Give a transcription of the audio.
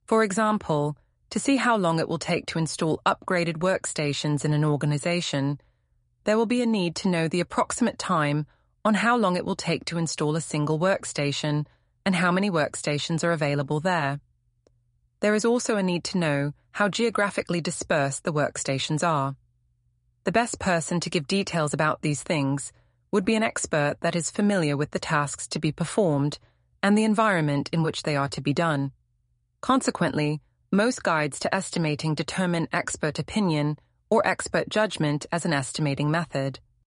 For example, to see how long it will take to install upgraded workstations in an organization, there will be a need to know the approximate time on how long it will take to install a single workstation and how many workstations are available there. There is also a need to know how geographically dispersed the workstations are. The best person to give details about these things would be an expert that is familiar with the tasks to be performed and the environment in which they are to be done. Consequently, most guides to estimating determine expert opinion or expert judgment as an estimating method.